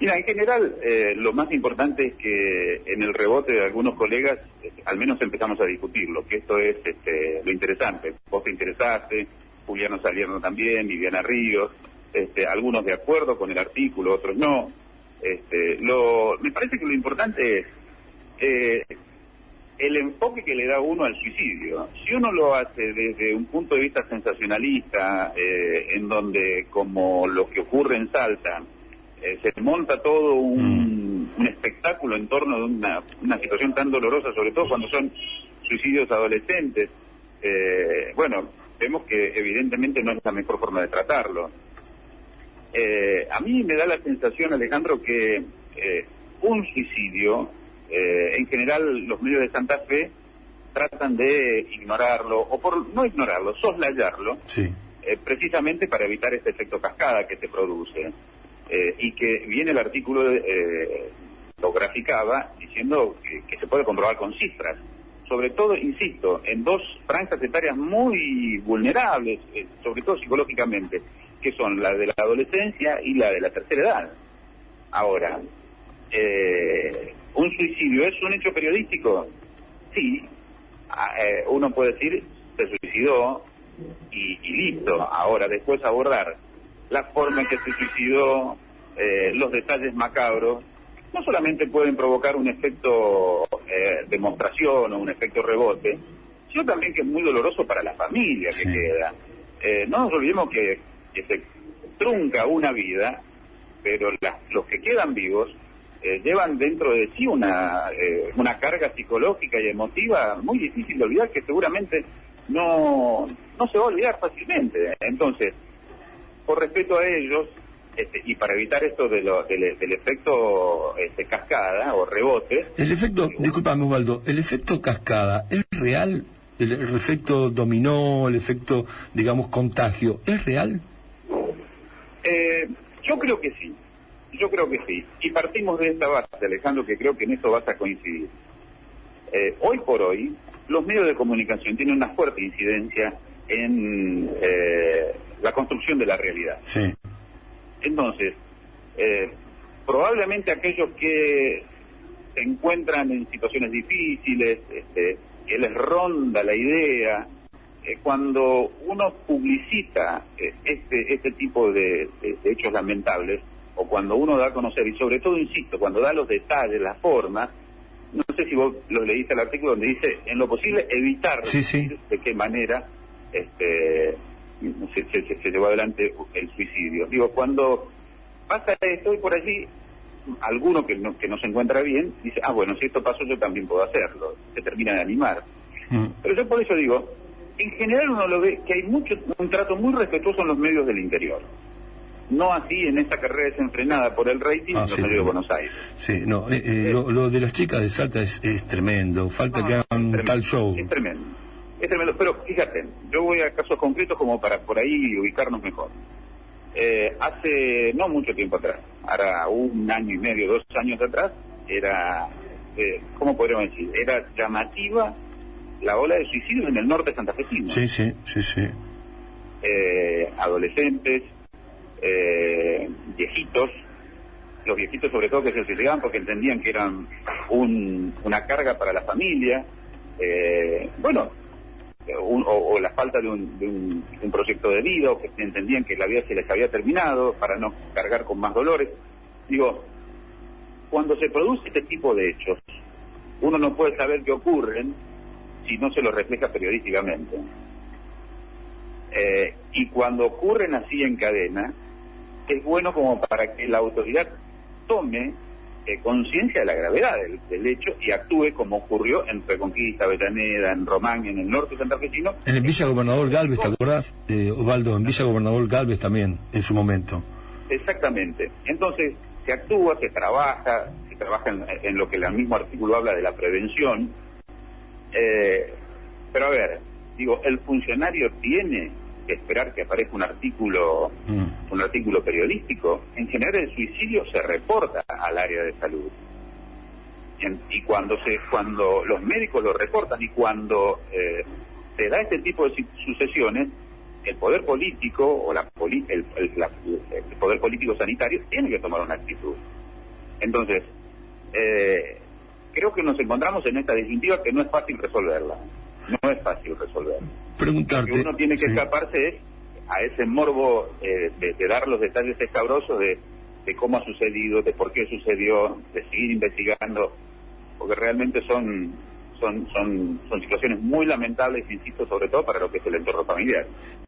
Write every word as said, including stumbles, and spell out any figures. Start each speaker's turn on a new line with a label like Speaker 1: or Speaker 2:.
Speaker 1: Mira, en general, eh, lo más importante es que en el rebote de algunos colegas, eh, al menos empezamos a discutirlo, que esto es este, lo interesante. Vos te interesaste, Juliano Salierno también, Viviana Ríos, este, algunos de acuerdo con el artículo, otros no. Este, lo, me parece que lo importante es eh, el enfoque que le da uno al suicidio. Si uno lo hace desde un punto de vista sensacionalista, eh, en donde, como lo que ocurre en Salta, eh, se monta todo un, un espectáculo en torno de una, una situación tan dolorosa, sobre todo cuando son suicidios adolescentes, eh, bueno, vemos que evidentemente no es la mejor forma de tratarlo. Eh, a mí me da la sensación, Alejandro, que eh, un suicidio, eh, en general los medios de Santa Fe tratan de ignorarlo, o por no ignorarlo, soslayarlo,
Speaker 2: sí.
Speaker 1: eh, precisamente para evitar este efecto cascada que se produce. Eh, y que viene el artículo, eh, lo graficaba, diciendo que, que se puede comprobar con cifras. Sobre todo, insisto, en dos franjas etarias muy vulnerables, eh, sobre todo psicológicamente, que son la de la adolescencia y la de la tercera edad. Ahora, eh, ¿un suicidio es un hecho periodístico? Sí. Eh, uno puede decir, se suicidó y, y listo. Ahora, después abordar la forma en que se suicidó, eh, los detalles macabros, no solamente pueden provocar un efecto eh, demostración o un efecto rebote, sino también que es muy doloroso para la familia que sí. queda. Eh, no nos olvidemos que, que se trunca una vida, pero la, los que quedan vivos eh, llevan dentro de sí una, eh, una carga psicológica y emotiva muy difícil de olvidar, que seguramente no, no se va a olvidar fácilmente. Entonces, por respeto a ellos, este, y para evitar esto de lo, del, del efecto este, cascada o rebote...
Speaker 2: El efecto, digo, discúlpame Osvaldo, ¿el efecto cascada es real? ¿El, el efecto dominó, el efecto, digamos, contagio, es real?
Speaker 1: Eh, yo creo que sí, yo creo que sí. Y partimos de esta base, Alejandro, que creo que en esto vas a coincidir. Eh, hoy por hoy, los medios de comunicación tienen una fuerte incidencia en... Eh, la construcción de la realidad.
Speaker 2: Sí.
Speaker 1: Entonces, eh, probablemente aquellos que se encuentran en situaciones difíciles, este, que les ronda la idea, eh, cuando uno publicita eh, este este tipo de, de, de hechos lamentables, o cuando uno da a conocer, y sobre todo, insisto, cuando da los detalles, las formas, no sé si vos lo leíste el artículo donde dice, en lo posible, evitar
Speaker 2: sí, sí.
Speaker 1: de qué manera... este Se, se, se llevó adelante el suicidio. Digo, cuando pasa esto y por allí, alguno que no, que no se encuentra bien, dice, ah, bueno, si esto pasó yo también puedo hacerlo. Se termina de animar. Mm. Pero yo por eso digo, en general uno lo ve que hay mucho un trato muy respetuoso en los medios del interior. No así en esta carrera desenfrenada por el rating ah, en los sí, medios sí. de Buenos Aires.
Speaker 2: Sí, no, eh, eh, lo, lo de las chicas de Salta es, es tremendo. Falta no, que hagan un tal show.
Speaker 1: Es tremendo. Es tremendo, pero fíjate, yo voy a casos concretos como para por ahí ubicarnos mejor. Eh, hace no mucho tiempo atrás, ahora un año y medio, dos años atrás, era, eh, ¿cómo podríamos decir? Era llamativa la ola de suicidios en el norte santafesino.
Speaker 2: Sí, sí, sí, sí.
Speaker 1: Eh, adolescentes, eh, viejitos, los viejitos sobre todo que se suicidaban porque entendían que eran un, una carga para la familia. Eh, bueno, Un, o, o la falta de, un, de un, un proyecto de vida, o que entendían que la vida se les había terminado para no cargar con más dolores. Digo, cuando se produce este tipo de hechos, uno no puede saber qué ocurren si no se lo refleja periodísticamente. Eh, y cuando ocurren así en cadena, es bueno como para que la autoridad tome Eh, conciencia de la gravedad del, del hecho y actúe como ocurrió en Reconquista, Avellaneda, en Román, en el norte santafesino.
Speaker 2: En el Villa Gobernador Galvez, ¿te acordás, eh, Osvaldo? En Villa Gobernador Galvez también, en su momento.
Speaker 1: Exactamente. Entonces, se actúa, se trabaja, se trabaja en, en lo que el mismo artículo habla de la prevención. Eh, pero a ver, digo, el funcionario tiene que esperar que aparezca un artículo mm. un artículo periodístico. En general el suicidio se reporta al área de salud en, y cuando se cuando los médicos lo reportan y cuando eh, se da este tipo de sucesiones, el poder político o la, el, el, la, el poder político sanitario tiene que tomar una actitud. Entonces, eh, creo que nos encontramos en esta disyuntiva que no es fácil resolverla. No es fácil resolverla.
Speaker 2: Preguntarte.
Speaker 1: Lo que uno tiene que sí. escaparse es a ese morbo eh, de, de dar los detalles escabrosos de, de cómo ha sucedido, de por qué sucedió, de seguir investigando, porque realmente son, son, son, son situaciones muy lamentables, insisto, sobre todo para lo que es el entorno familiar.